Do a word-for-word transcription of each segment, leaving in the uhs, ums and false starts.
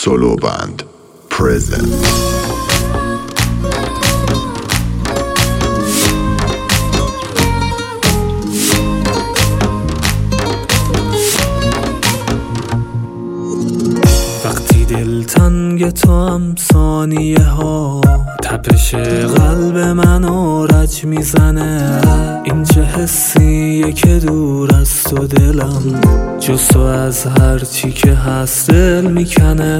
Solo Band present. وقتی دل تنگ تو هم ثانیه ها تپش قلب منو رج میزنه. این چه حسیه که دور از تو دلم جز تو از هر چی که هست دل میکنه.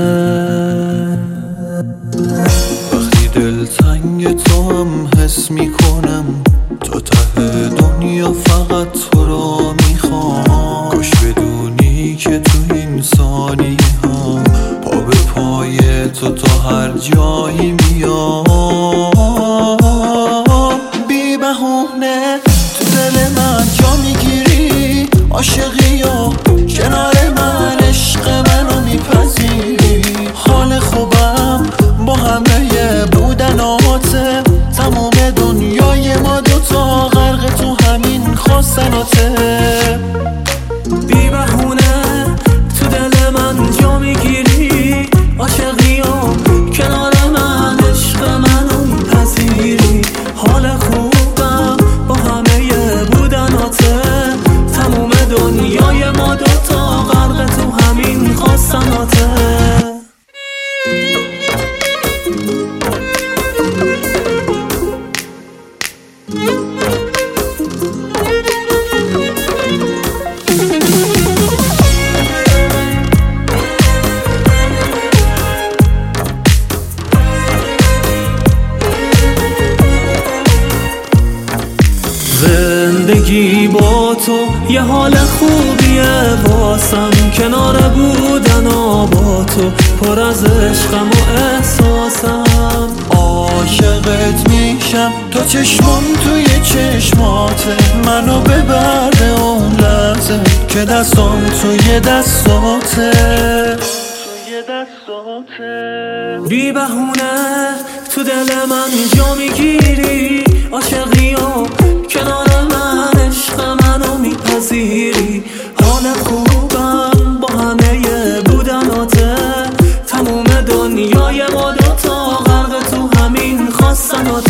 وقتی دل تنگ تو هم حس میکنم تا ته دنیا فقط تو را میخوام. کاش بدونی که تو این ثانیه ها پا به پای تو تا هر جایی میام. بی بهونه تو دل من جا میگیری، عاشقی و کنار من عشق منو میپذیری. حال خوبم با همه بودناته، تمام دنیای ما دوتا غرق تو همین خواستناته. بی بهونه تو دل من جا میگیری، عاشقی و کنار من عشق منو میپذیری. حال خوبم با همه بودناته، تمام دنیای ما دوتا غرق تو همین خواستناته. زندگی با تو یه حال خوبیه واسم، کنار بودن و با تو پر از عشقم و احساسم. عاشقت میشم تا چشمام توی چشماته، منو ببر به اون لحظه که دستام توی دستاته. بی بهونه تو دل من جا میگیری، عاشقی و کنار من عشق منو میپذیری. حال خوبم با همه بودناته، تموم دنیای ما دوتا غرق تو همین خواستناته.